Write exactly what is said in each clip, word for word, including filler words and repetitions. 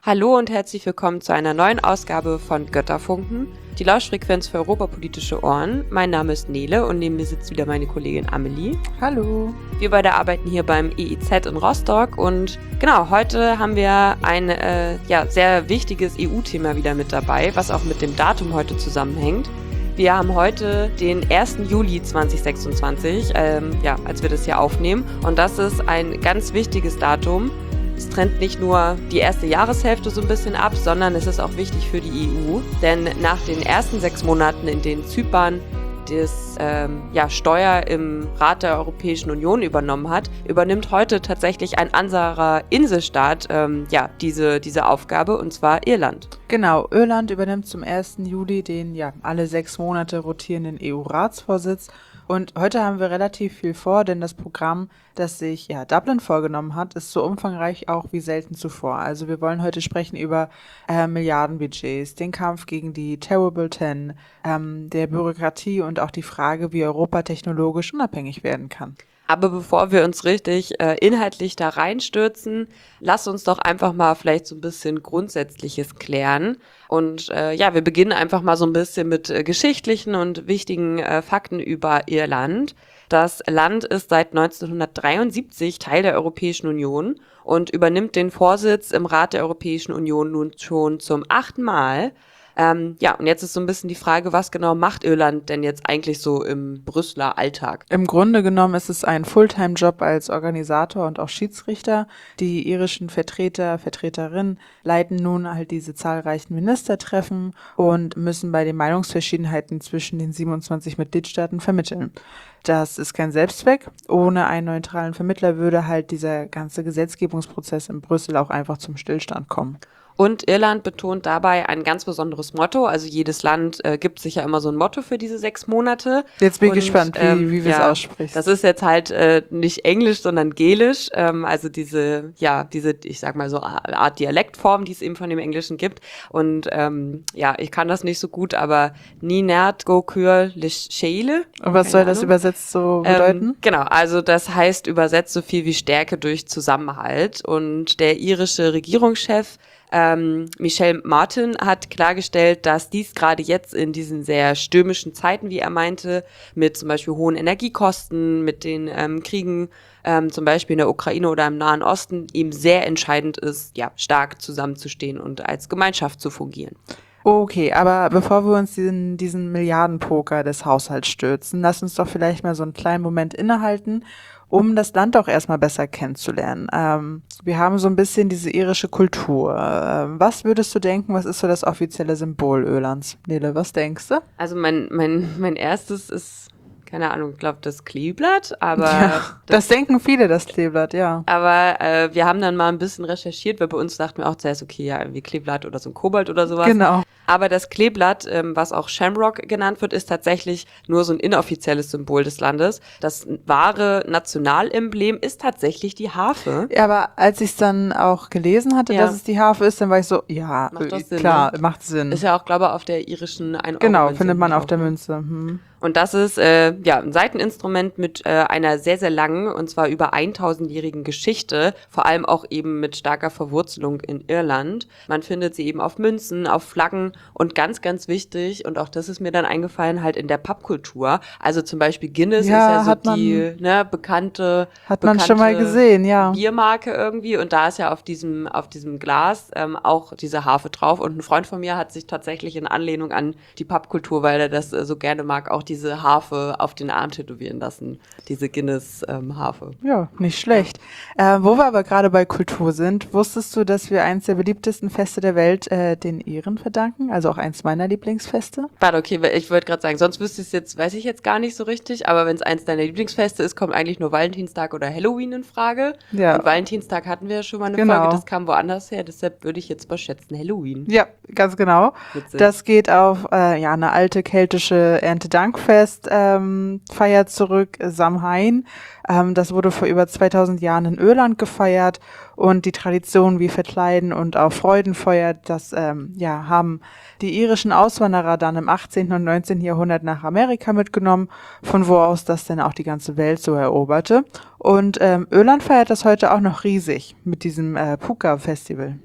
Hallo und herzlich willkommen zu einer neuen Ausgabe von Götterfunken, die Lauschfrequenz für europapolitische Ohren. Mein Name ist Nele und neben mir sitzt wieder meine Kollegin Amelie. Hallo. Wir beide arbeiten hier beim E I Z in Rostock und genau, heute haben wir ein äh, ja, sehr wichtiges E U-Thema wieder mit dabei, was auch mit dem Datum heute zusammenhängt. Wir haben heute den ersten Juli zweitausendsechsundzwanzig, ähm, ja, als wir das hier aufnehmen, und das ist ein ganz wichtiges Datum. Es trennt nicht nur die erste Jahreshälfte so ein bisschen ab, sondern es ist auch wichtig für die E U. Denn nach den ersten sechs Monaten, in denen Zypern das ähm, ja, Steuer im Rat der Europäischen Union übernommen hat, übernimmt heute tatsächlich ein anderer Inselstaat ähm, ja, diese, diese Aufgabe, und zwar Irland. Genau, Irland übernimmt zum ersten Juli den ja alle sechs Monate rotierenden E U-Ratsvorsitz. Und heute haben wir relativ viel vor, denn das Programm, das sich ja Dublin vorgenommen hat, ist so umfangreich auch wie selten zuvor. Also wir wollen heute sprechen über äh, Milliardenbudgets, den Kampf gegen die Terrible Ten, ähm, der Bürokratie und auch die Frage, wie Europa technologisch unabhängig werden kann. Aber bevor wir uns richtig äh, inhaltlich da reinstürzen, lass uns doch einfach mal vielleicht so ein bisschen Grundsätzliches klären. Und äh, ja, wir beginnen einfach mal so ein bisschen mit äh, geschichtlichen und wichtigen äh, Fakten über Irland. Das Land ist seit neunzehnhundertdreiundsiebzig Teil der Europäischen Union und übernimmt den Vorsitz im Rat der Europäischen Union nun schon zum achten Mal. Ähm, ja, und jetzt ist so ein bisschen die Frage, was genau macht Irland denn jetzt eigentlich so im Brüsseler Alltag? Im Grunde genommen ist es ein Fulltime-Job als Organisator und auch Schiedsrichter. Die irischen Vertreter, Vertreterinnen leiten nun halt diese zahlreichen Ministertreffen und müssen bei den Meinungsverschiedenheiten zwischen den siebenundzwanzig Mitgliedstaaten vermitteln. Das ist kein Selbstzweck. Ohne einen neutralen Vermittler würde halt dieser ganze Gesetzgebungsprozess in Brüssel auch einfach zum Stillstand kommen. Und Irland betont dabei ein ganz besonderes Motto. Also jedes Land äh, gibt sich ja immer so ein Motto für diese sechs Monate. Jetzt bin ich und, gespannt, wie, ähm, wie wir es ja, aussprechen. Das ist jetzt halt äh, nicht Englisch, sondern Gälisch. Ähm, also diese, ja, diese, ich sag mal so eine Art Dialektform, die es eben von dem Englischen gibt. Und ähm, ja, ich kann das nicht so gut, aber Ni nert go kür lischele. Und was soll das übersetzt so bedeuten? Ähm, genau, also das heißt übersetzt so viel wie Stärke durch Zusammenhalt. Und der irische Regierungschef Ähm, Michel Martin hat klargestellt, dass dies gerade jetzt in diesen sehr stürmischen Zeiten, wie er meinte, mit zum Beispiel hohen Energiekosten, mit den ähm, Kriegen, ähm, zum Beispiel in der Ukraine oder im Nahen Osten, eben sehr entscheidend ist, ja, stark zusammenzustehen und als Gemeinschaft zu fungieren. Okay, aber bevor wir uns diesen, diesen Milliardenpoker des Haushalts stürzen, lass uns doch vielleicht mal so einen kleinen Moment innehalten, um das Land auch erstmal besser kennenzulernen. Ähm, wir haben so ein bisschen diese irische Kultur. Ähm, was würdest du denken, was ist so das offizielle Symbol Irlands? Nele, was denkst du? Also mein, mein, mein erstes ist, keine Ahnung, ich glaube das Kleeblatt, aber Ja, das, das denken viele, das Kleeblatt, ja. Aber äh, wir haben dann mal ein bisschen recherchiert, weil bei uns dachten wir auch zuerst, okay, ja, irgendwie Kleeblatt oder so ein Kobold oder sowas. Genau. Aber das Kleeblatt, ähm, was auch Shamrock genannt wird, ist tatsächlich nur so ein inoffizielles Symbol des Landes. Das wahre Nationalemblem ist tatsächlich die Harfe. Ja, aber als ich es dann auch gelesen hatte, Ja. dass es die Harfe ist, dann war ich so, ja, Macht doch Sinn, klar, ne? macht Sinn. Ist ja auch, glaube ich, auf der irischen ein Euro Genau, Münze findet man auf auch, der ne? Münze. Hm. Und das ist äh, ja ein Saiteninstrument mit äh, einer sehr, sehr langen, und zwar über eintausendjährigen Geschichte, vor allem auch eben mit starker Verwurzelung in Irland. Man findet sie eben auf Münzen, auf Flaggen und ganz, ganz wichtig, und auch das ist mir dann eingefallen, halt in der Pappkultur. Also zum Beispiel Guinness Ja, ist ja so hat man- die ne, bekannte, Hat man bekannte schon mal gesehen, ja. Biermarke irgendwie, und da ist ja auf diesem, auf diesem Glas ähm, auch diese Harfe drauf, und ein Freund von mir hat sich tatsächlich in Anlehnung an die Pappkultur, weil er das äh, so gerne mag, auch diese Harfe auf den Arm tätowieren lassen, diese Guinness-Harfe. Ähm, Ja, nicht schlecht. Äh, wo wir aber gerade bei Kultur sind, wusstest du, dass wir eins der beliebtesten Feste der Welt äh, den Iren verdanken? Also auch eins meiner Lieblingsfeste? Warte, okay, weil ich wollte gerade sagen, sonst wüsste ich es jetzt, weiß ich jetzt gar nicht so richtig, aber wenn es eins deiner Lieblingsfeste ist, kommt eigentlich nur Valentinstag oder Halloween in Frage. Ja. Und Valentinstag hatten wir ja schon mal eine Genau. Folge, das kam woanders her, deshalb würde ich jetzt mal schätzen Halloween. Ja, ganz genau. Witzig. Das geht auf äh, ja eine alte keltische Erntedankfest ähm, Feier zurück, äh, Samhain. Ähm, das wurde vor über zweitausend Jahren in Irland gefeiert, und die Traditionen wie Verkleiden und auch Freudenfeuer, das ähm, ja haben die irischen Auswanderer dann im achtzehnten und neunzehnten Jahrhundert nach Amerika mitgenommen, von wo aus das dann auch die ganze Welt so eroberte. Und ähm, Irland feiert das heute auch noch riesig mit diesem äh, Puka-Festival.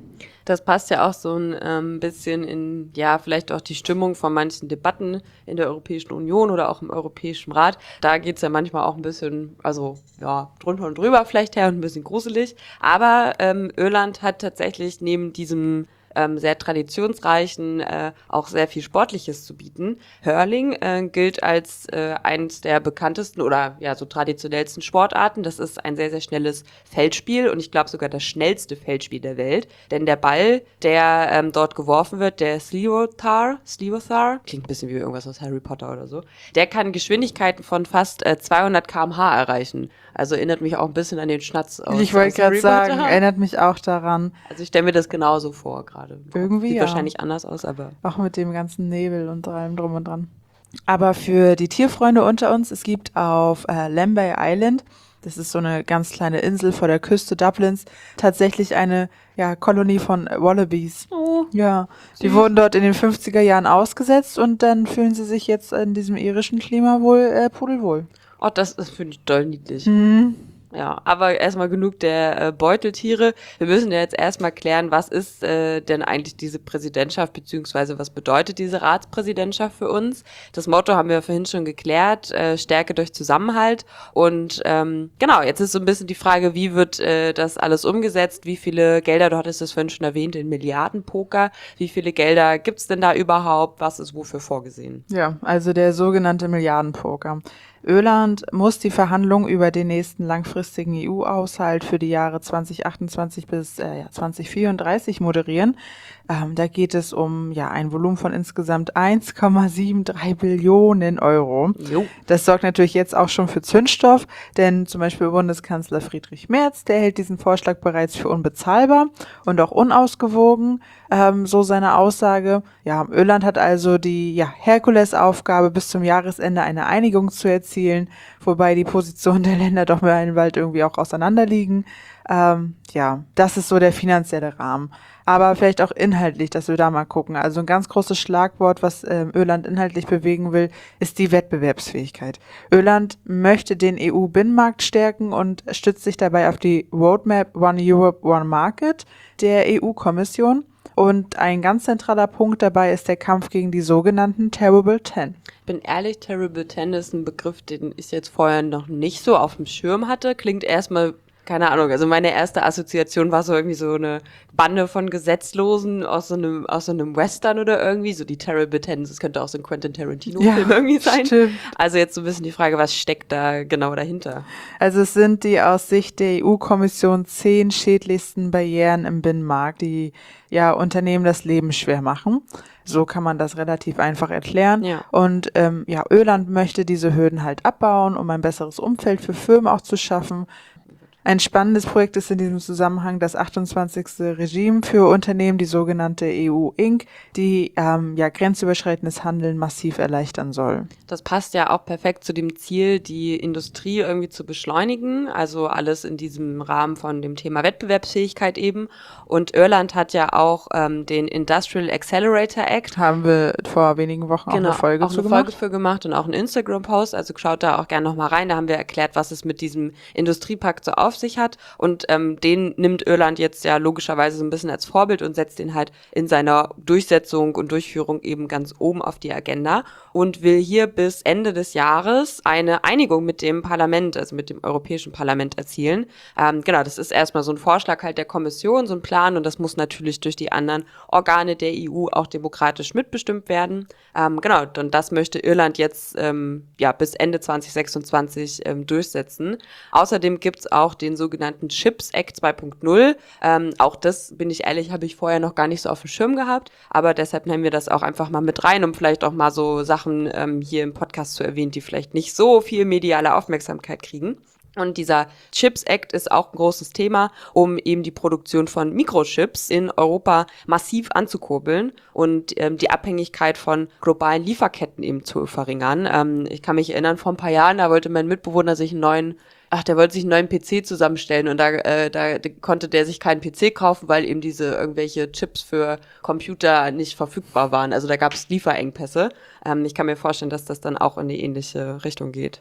Das passt ja auch so ein ähm, bisschen in, ja, vielleicht auch die Stimmung von manchen Debatten in der Europäischen Union oder auch im Europäischen Rat. Da geht's ja manchmal auch ein bisschen, also ja, drunter und drüber vielleicht her und ein bisschen gruselig. Aber ähm, Irland hat tatsächlich neben diesem ähm, sehr traditionsreichen, äh, auch sehr viel Sportliches zu bieten. Hurling äh, gilt als äh, eines der bekanntesten oder ja so traditionellsten Sportarten. Das ist ein sehr, sehr schnelles Feldspiel und ich glaube sogar das schnellste Feldspiel der Welt. Denn der Ball, der ähm, dort geworfen wird, der Sliotar, Sliotar, klingt ein bisschen wie irgendwas aus Harry Potter oder so, der kann Geschwindigkeiten von fast äh, zweihundert Kilometer pro Stunde erreichen. Also erinnert mich auch ein bisschen an den Schnatz aus Ich wollte aus gerade Harry sagen, Potter. erinnert mich auch daran. Also ich stelle mir das genauso vor gerade. Irgendwie Sieht ja. wahrscheinlich anders aus, aber Auch mit dem ganzen Nebel und allem drum und dran. Aber für die Tierfreunde unter uns, es gibt auf äh, Lambay Island, das ist so eine ganz kleine Insel vor der Küste Dublins, tatsächlich eine ja, Kolonie von Wallabies. oh, Ja, die süß. wurden dort in den fünfziger Jahren ausgesetzt und dann fühlen sie sich jetzt in diesem irischen Klima wohl äh, pudelwohl. Oh, das, das finde ich doll niedlich. Mhm. Ja, aber erstmal genug der äh, Beuteltiere. Wir müssen ja jetzt erstmal klären, was ist äh, denn eigentlich diese Präsidentschaft, beziehungsweise was bedeutet diese Ratspräsidentschaft für uns? Das Motto haben wir vorhin schon geklärt, äh, Stärke durch Zusammenhalt. Und ähm, genau, jetzt ist so ein bisschen die Frage, wie wird äh, das alles umgesetzt? Wie viele Gelder, du hattest das vorhin schon erwähnt, in Milliardenpoker. Wie viele Gelder gibt's denn da überhaupt? Was ist wofür vorgesehen? Ja, also der sogenannte Milliardenpoker. Irland muss die Verhandlungen über den nächsten langfristigen E U-Haushalt für die Jahre zwanzig achtundzwanzig bis äh, ja, zwanzig vierunddreißig moderieren. Ähm, da geht es um ja ein Volumen von insgesamt eins Komma dreiundsiebzig Billionen Euro. Jo. Das sorgt natürlich jetzt auch schon für Zündstoff, denn zum Beispiel Bundeskanzler Friedrich Merz, der hält diesen Vorschlag bereits für unbezahlbar und auch unausgewogen, ähm, so seine Aussage. Ja, Irland hat also die ja, Herkulesaufgabe, bis zum Jahresende eine Einigung zu erzielen, wobei die Positionen der Länder doch bald irgendwie auch auseinanderliegen. Ähm, ja, das ist so der finanzielle Rahmen. Aber vielleicht auch inhaltlich, dass wir da mal gucken. Also ein ganz großes Schlagwort, was ähm, Irland inhaltlich bewegen will, ist die Wettbewerbsfähigkeit. Irland möchte den E U-Binnenmarkt stärken und stützt sich dabei auf die Roadmap One Europe, One Market der E U-Kommission. Und ein ganz zentraler Punkt dabei ist der Kampf gegen die sogenannten Terrible Ten. Ich bin ehrlich, Terrible Ten ist ein Begriff, den ich jetzt vorher noch nicht so auf dem Schirm hatte. Klingt erstmal, keine Ahnung, also meine erste Assoziation war so irgendwie so eine Bande von Gesetzlosen aus so einem, aus so einem Western oder irgendwie, so die Terrible Ten. Das könnte auch so ein Quentin Tarantino-Film Ja, irgendwie sein. stimmt. Also jetzt so ein bisschen die Frage, was steckt da genau dahinter? Also es sind die aus Sicht der E U-Kommission zehn schädlichsten Barrieren im Binnenmarkt, die ja Unternehmen das Leben schwer machen. So kann man das relativ einfach erklären. Ja. Und ähm, ja, Irland möchte diese Hürden halt abbauen, um ein besseres Umfeld für Firmen auch zu schaffen. Ein spannendes Projekt ist in diesem Zusammenhang das achtundzwanzigste Regime für Unternehmen, die sogenannte E U Inc, die ähm, ja grenzüberschreitendes Handeln massiv erleichtern soll. Das passt ja auch perfekt zu dem Ziel, die Industrie irgendwie zu beschleunigen, also alles in diesem Rahmen von dem Thema Wettbewerbsfähigkeit eben. Und Irland hat ja auch ähm, den Industrial Accelerator Act. Haben wir vor wenigen Wochen Genau, auch eine Folge auch zu eine gemacht. Folge für gemacht und auch einen Instagram-Post, also schaut da auch gerne nochmal rein, da haben wir erklärt, was es mit diesem Industriepakt so auf sich hat und ähm, den nimmt Irland jetzt ja logischerweise so ein bisschen als Vorbild und setzt den halt in seiner Durchsetzung und Durchführung eben ganz oben auf die Agenda und will hier bis Ende des Jahres eine Einigung mit dem Parlament, also mit dem Europäischen Parlament erzielen. Ähm, genau, das ist erstmal so ein Vorschlag halt der Kommission, so ein Plan und das muss natürlich durch die anderen Organe der E U auch demokratisch mitbestimmt werden. Ähm, genau, und das möchte Irland jetzt ähm, ja bis Ende zwanzig sechsundzwanzig ähm, durchsetzen. Außerdem gibt's auch den sogenannten Chips Act zwei Punkt null. Ähm, auch das, bin ich ehrlich, habe ich vorher noch gar nicht so auf dem Schirm gehabt, aber deshalb nehmen wir das auch einfach mal mit rein, um vielleicht auch mal so Sachen ähm, hier im Podcast zu erwähnen, die vielleicht nicht so viel mediale Aufmerksamkeit kriegen. Und dieser Chips Act ist auch ein großes Thema, um eben die Produktion von Mikrochips in Europa massiv anzukurbeln und ähm, die Abhängigkeit von globalen Lieferketten eben zu verringern. Ähm, ich kann mich erinnern, vor ein paar Jahren, da wollte mein Mitbewohner sich einen neuen Ach, der wollte sich einen neuen P C zusammenstellen und da, äh, da konnte der sich keinen P C kaufen, weil eben diese irgendwelche Chips für Computer nicht verfügbar waren. Also da gab es Lieferengpässe. Ähm, ich kann mir vorstellen, dass das dann auch in die ähnliche Richtung geht.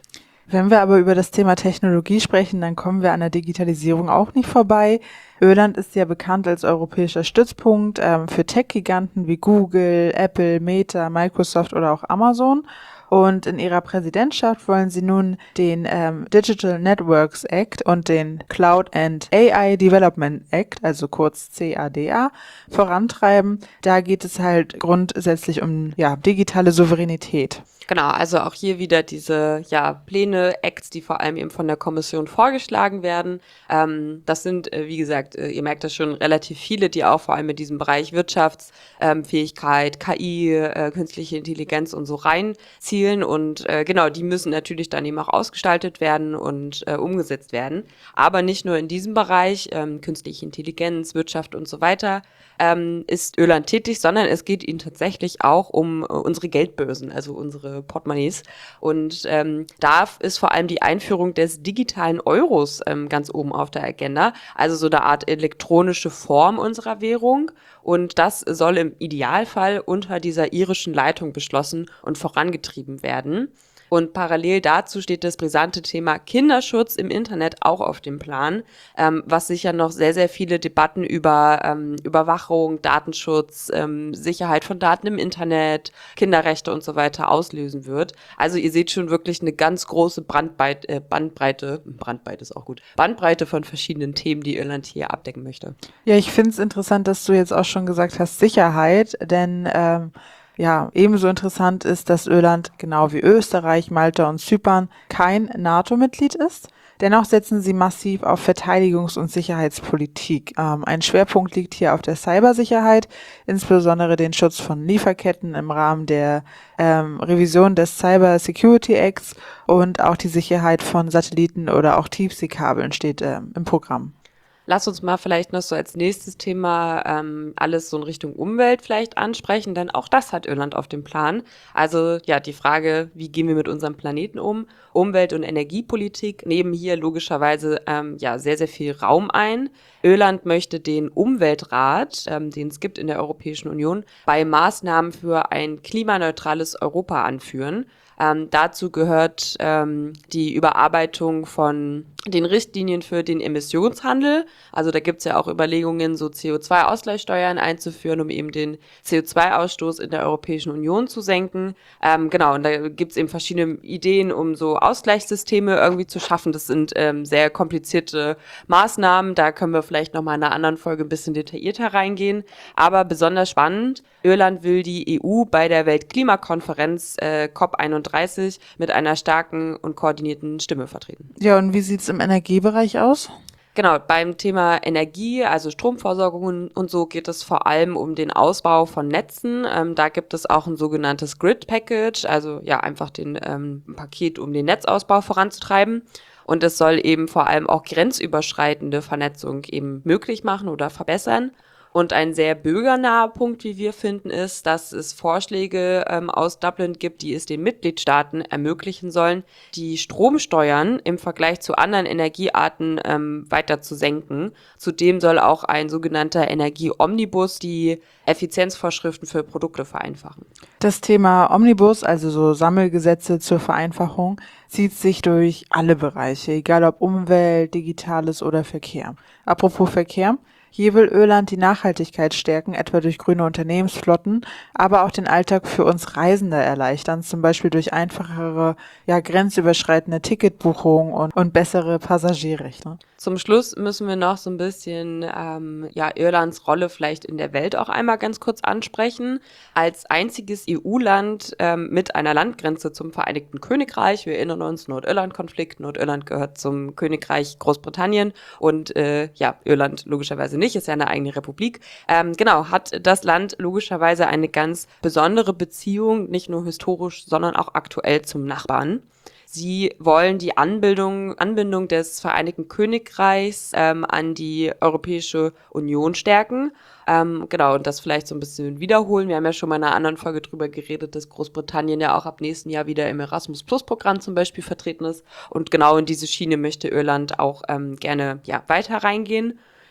Wenn wir aber über das Thema Technologie sprechen, dann kommen wir an der Digitalisierung auch nicht vorbei. Irland ist ja bekannt als europäischer Stützpunkt ähm, für Tech-Giganten wie Google, Apple, Meta, Microsoft oder auch Amazon. Und in ihrer Präsidentschaft wollen sie nun den ähm, Digital Networks Act und den Cloud and A I Development Act, also kurz C A D A, vorantreiben. Da geht es halt grundsätzlich um ja, digitale Souveränität. Genau, also auch hier wieder diese ja, Pläne, Acts, die vor allem eben von der Kommission vorgeschlagen werden. Ähm, das sind, äh, wie gesagt, äh, ihr merkt das schon, relativ viele, die auch vor allem mit diesem Bereich Wirtschaftsfähigkeit, ähm, K I, äh, künstliche Intelligenz und so reinzielen. Und äh, genau, die müssen natürlich dann eben auch ausgestaltet werden und äh, umgesetzt werden. Aber nicht nur in diesem Bereich, ähm, künstliche Intelligenz, Wirtschaft und so weiter, ähm, ist Irland tätig, sondern es geht ihnen tatsächlich auch um äh, unsere Geldbörsen, also unsere Portemonnaies. Und ähm, da ist vor allem die Einführung des digitalen Euros ähm, ganz oben auf der Agenda, also so eine Art elektronische Form unserer Währung. Und das soll im Idealfall unter dieser irischen Leitung beschlossen und vorangetrieben werden. Und parallel dazu steht das brisante Thema Kinderschutz im Internet auch auf dem Plan, ähm, was sicher noch sehr, sehr viele Debatten über ähm, Überwachung, Datenschutz, ähm, Sicherheit von Daten im Internet, Kinderrechte und so weiter auslösen wird. Also ihr seht schon wirklich eine ganz große Brandbreite, äh, Bandbreite, Brandbreite ist auch gut, Bandbreite von verschiedenen Themen, die Irland hier abdecken möchte. Ja, ich finde es interessant, dass du jetzt auch schon gesagt hast, Sicherheit, denn ähm, ja, ebenso interessant ist, dass Irland, genau wie Österreich, Malta und Zypern, kein NATO-Mitglied ist. Dennoch setzen sie massiv auf Verteidigungs- und Sicherheitspolitik. Ähm, ein Schwerpunkt liegt hier auf der Cybersicherheit, insbesondere den Schutz von Lieferketten im Rahmen der ähm, Revision des Cyber Security Acts und auch die Sicherheit von Satelliten oder auch Tiefseekabeln steht ähm, im Programm. Lass uns mal vielleicht noch so als nächstes Thema ähm, alles so in Richtung Umwelt vielleicht ansprechen, denn auch das hat Irland auf dem Plan. Also ja, die Frage, wie gehen wir mit unserem Planeten um? Umwelt- und Energiepolitik nehmen hier logischerweise ähm, ja sehr, sehr viel Raum ein. Irland möchte den Umweltrat, ähm, den es gibt in der Europäischen Union, bei Maßnahmen für ein klimaneutrales Europa anführen. Ähm, dazu gehört ähm, die Überarbeitung von den Richtlinien für den Emissionshandel. Also da gibt es ja auch Überlegungen, so C O zwei Ausgleichssteuern einzuführen, um eben den C O zwei Ausstoß in der Europäischen Union zu senken. Ähm, genau, und da gibt es eben verschiedene Ideen, um so Ausgleichssysteme irgendwie zu schaffen. Das sind ähm, sehr komplizierte Maßnahmen. Da können wir vielleicht nochmal in einer anderen Folge ein bisschen detaillierter reingehen. Aber besonders spannend, Irland will die E U bei der Weltklimakonferenz äh, COP einunddreißig mit einer starken und koordinierten Stimme vertreten. Ja, und wie sieht's im Energiebereich aus? Genau, beim Thema Energie, also Stromversorgung und so, geht es vor allem um den Ausbau von Netzen. Ähm, da gibt es auch ein sogenanntes Grid Package, also ja einfach den ähm, Paket, um den Netzausbau voranzutreiben. Und es soll eben vor allem auch grenzüberschreitende Vernetzung eben möglich machen oder verbessern. Und ein sehr bürgernaher Punkt, wie wir finden, ist, dass es Vorschläge ähm, aus Dublin gibt, die es den Mitgliedstaaten ermöglichen sollen, die Stromsteuern im Vergleich zu anderen Energiearten ähm, weiter zu senken. Zudem soll auch ein sogenannter Energie-Omnibus die Effizienzvorschriften für Produkte vereinfachen. Das Thema Omnibus, also so Sammelgesetze zur Vereinfachung, zieht sich durch alle Bereiche, egal ob Umwelt, Digitales oder Verkehr. Apropos Verkehr. Hier will Irland die Nachhaltigkeit stärken, etwa durch grüne Unternehmensflotten, aber auch den Alltag für uns Reisende erleichtern, zum Beispiel durch einfachere, ja, grenzüberschreitende Ticketbuchungen und, und bessere Passagierrechte. Zum Schluss müssen wir noch so ein bisschen ähm, ja, Irlands Rolle vielleicht in der Welt auch einmal ganz kurz ansprechen. Als einziges E U-Land ähm, mit einer Landgrenze zum Vereinigten Königreich, wir erinnern uns, Nordirland-Konflikt, Nordirland gehört zum Königreich Großbritannien und äh, ja, Irland logischerweise nicht, ist ja eine eigene Republik. Ähm, genau, hat das Land logischerweise eine ganz besondere Beziehung, nicht nur historisch, sondern auch aktuell zum Nachbarn. Sie wollen die Anbindung, Anbindung des Vereinigten Königreichs ähm, an die Europäische Union stärken. Ähm, genau, und das vielleicht so ein bisschen wiederholen. Wir haben ja schon mal in einer anderen Folge drüber geredet, dass Großbritannien ja auch ab nächsten Jahr wieder im Erasmus-Plus-Programm zum Beispiel vertreten ist. Und genau in diese Schiene möchte Irland auch ähm, gerne ja, weiter reingehen.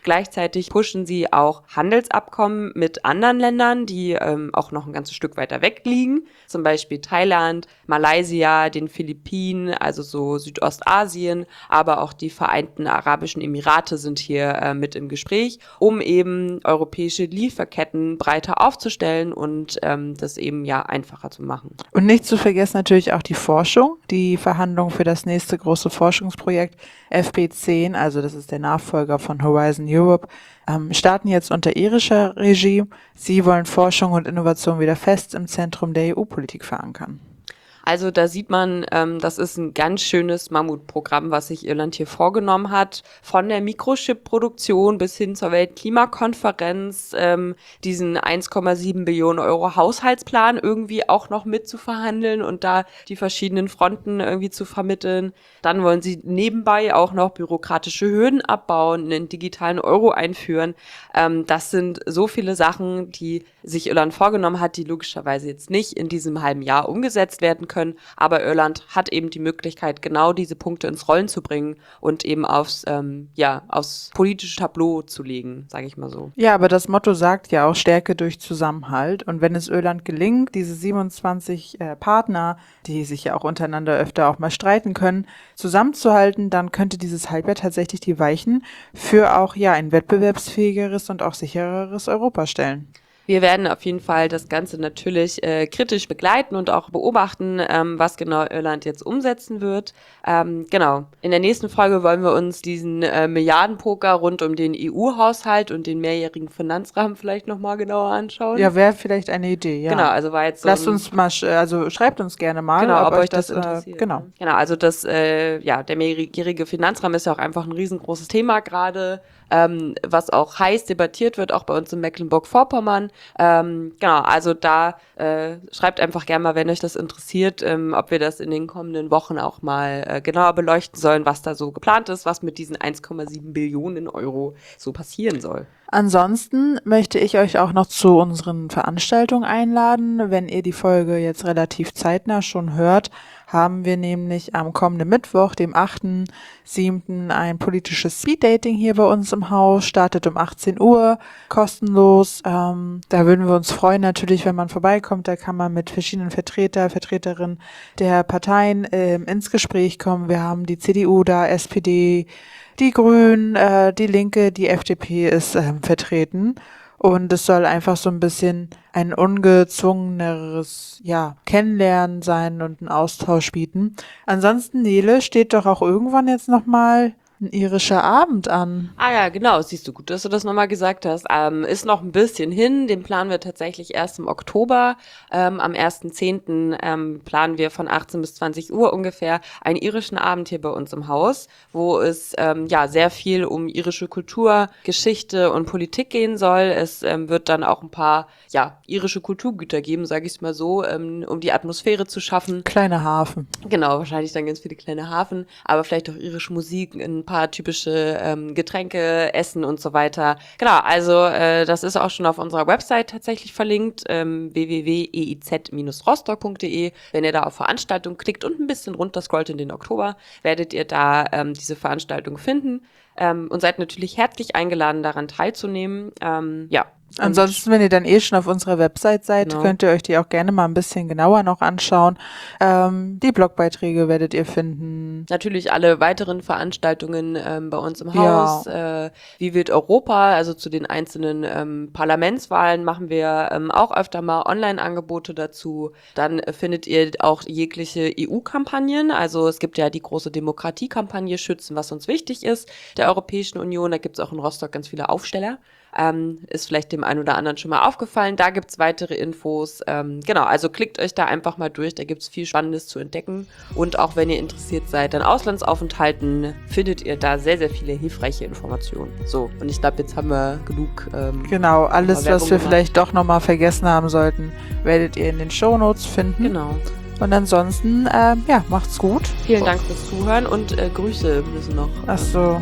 Gleichzeitig pushen sie auch Handelsabkommen mit anderen Ländern, die ähm, auch noch ein ganzes Stück weiter weg liegen. Zum Beispiel Thailand, Malaysia, den Philippinen, also so Südostasien, aber auch die Vereinten Arabischen Emirate sind hier äh, mit im Gespräch, um eben europäische Lieferketten breiter aufzustellen und ähm, das eben ja einfacher zu machen. Und nicht zu vergessen natürlich auch die Forschung, die Verhandlungen für das nächste große Forschungsprojekt F P zehn, also das ist der Nachfolger von Horizon Europe, ähm, starten jetzt unter irischer Regie. Sie wollen Forschung und Innovation wieder fest im Zentrum der E U-Politik verankern. Also da sieht man, ähm, das ist ein ganz schönes Mammutprogramm, was sich Irland hier vorgenommen hat. Von der Mikrochip-Produktion bis hin zur Weltklimakonferenz, ähm, diesen eins Komma sieben Billionen Euro Haushaltsplan irgendwie auch noch mitzuverhandeln und da die verschiedenen Fronten irgendwie zu vermitteln. Dann wollen sie nebenbei auch noch bürokratische Hürden abbauen, einen digitalen Euro einführen. Ähm, das sind so viele Sachen, die sich Irland vorgenommen hat, die logischerweise jetzt nicht in diesem halben Jahr umgesetzt werden können. Aber Irland hat eben die Möglichkeit, genau diese Punkte ins Rollen zu bringen und eben aufs, ähm, ja, aufs politische Tableau zu legen, sage ich mal so. Ja, aber das Motto sagt ja auch Stärke durch Zusammenhalt. Und wenn es Irland gelingt, diese siebenundzwanzig äh, Partner, die sich ja auch untereinander öfter auch mal streiten können, zusammenzuhalten, dann könnte dieses Halbjahr tatsächlich die Weichen für auch ja ein wettbewerbsfähigeres und auch sichereres Europa stellen. Wir werden auf jeden Fall das Ganze natürlich äh, kritisch begleiten und auch beobachten, ähm, was genau Irland jetzt umsetzen wird. Ähm, genau. In der nächsten Folge wollen wir uns diesen äh, Milliardenpoker rund um den E U-Haushalt und den mehrjährigen Finanzrahmen vielleicht nochmal genauer anschauen. Ja, wäre vielleicht eine Idee, ja. Genau, also war jetzt so Lasst uns mal, also schreibt uns gerne mal, genau, ob, ob euch das, das interessiert. Äh, genau. Genau, also das, äh, ja, der mehrjährige Finanzrahmen ist ja auch einfach ein riesengroßes Thema gerade, ähm, was auch heiß debattiert wird, auch bei uns in Mecklenburg-Vorpommern. Ähm, genau, also da äh, schreibt einfach gerne mal, wenn euch das interessiert, ähm, ob wir das in den kommenden Wochen auch mal äh, genauer beleuchten sollen, was da so geplant ist, was mit diesen eins Komma sieben Billionen Euro so passieren soll. Ansonsten möchte ich euch auch noch zu unseren Veranstaltungen einladen. Wenn ihr die Folge jetzt relativ zeitnah schon hört, haben wir nämlich am kommenden Mittwoch, dem achten siebten ein politisches Speeddating hier bei uns im Haus, startet um achtzehn Uhr, kostenlos. Ähm, da würden wir uns freuen natürlich, wenn man vorbeikommt. Da kann man mit verschiedenen Vertreter, Vertreterinnen der Parteien ähm, ins Gespräch kommen. Wir haben die C D U da, S P D, die Grünen, äh, die Linke, die F D P ist ähm, vertreten. Und es soll einfach so ein bisschen ein ungezwungeneres, ja, Kennenlernen sein und einen Austausch bieten. Ansonsten, Nele, steht doch auch irgendwann jetzt nochmal ein irischer Abend an. Ah ja, genau, siehst du, gut, dass du das nochmal gesagt hast. Ähm, ist noch ein bisschen hin, den planen wir tatsächlich erst im Oktober. Ähm, am ersten zehnten Ähm, planen wir von achtzehn bis zwanzig Uhr ungefähr einen irischen Abend hier bei uns im Haus, wo es ähm, ja sehr viel um irische Kultur, Geschichte und Politik gehen soll. Es ähm, wird dann auch ein paar ja irische Kulturgüter geben, sage ich es mal so, ähm, um die Atmosphäre zu schaffen. Kleine Hafen. Genau, wahrscheinlich dann ganz viele kleine Hafen, aber vielleicht auch irische Musik, ein paar typische ähm, Getränke, Essen und so weiter. Genau, also äh, das ist auch schon auf unserer Website tatsächlich verlinkt, ähm, w w w punkt e i z Bindestrich rostock punkt d e. Wenn ihr da auf Veranstaltung klickt und ein bisschen runter scrollt in den Oktober, werdet ihr da ähm, diese Veranstaltung finden ähm, und seid natürlich herzlich eingeladen, daran teilzunehmen. Ähm, ja. Ansonsten, wenn ihr dann eh schon auf unserer Website seid, genau, könnt ihr euch die auch gerne mal ein bisschen genauer noch anschauen. Ähm, die Blogbeiträge werdet ihr finden. Natürlich alle weiteren Veranstaltungen ähm, bei uns im Haus. Ja. Äh, Wie wird Europa? Also zu den einzelnen ähm, Parlamentswahlen machen wir ähm, auch öfter mal Online-Angebote dazu. Dann äh, findet ihr auch jegliche E U-Kampagnen. Also es gibt ja die große Demokratiekampagne Schützen, was uns wichtig ist, der Europäischen Union. Da gibt es auch in Rostock ganz viele Aufsteller. Ähm, ist vielleicht dem einen oder anderen schon mal aufgefallen. Da gibt's weitere Infos. Ähm, genau, also klickt euch da einfach mal durch. Da gibt's viel Spannendes zu entdecken. Und auch wenn ihr interessiert seid an Auslandsaufenthalten, findet ihr da sehr, sehr viele hilfreiche Informationen. So, und ich glaube, jetzt haben wir genug. Ähm, genau, alles, was wir gemacht. vielleicht doch nochmal vergessen haben sollten, werdet ihr in den Shownotes finden. Genau. Und ansonsten, äh, ja, macht's gut. Vielen Dank fürs Zuhören und äh, Grüße müssen noch. Ach so.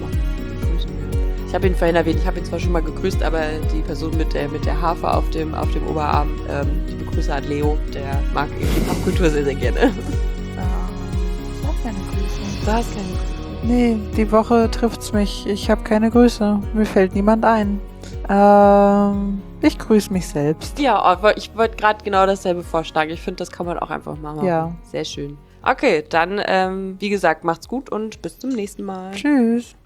Ich habe ihn vorhin erwähnt, ich habe ihn zwar schon mal gegrüßt, aber die Person mit der, mit der Harfe auf dem, auf dem Oberarm, ähm, ich begrüße an Leo, der mag die Popkultur sehr, sehr gerne. Ja, ich hab keine Grüße. Du hast keine Grüße. Nee, die Woche trifft's mich. Ich habe keine Grüße. Mir fällt niemand ein. Ähm, ich grüße mich selbst. Ja, aber ich wollte gerade genau dasselbe vorschlagen. Ich finde, das kann man auch einfach mal machen. Ja. Sehr schön. Okay, dann, ähm, wie gesagt, macht's gut und bis zum nächsten Mal. Tschüss.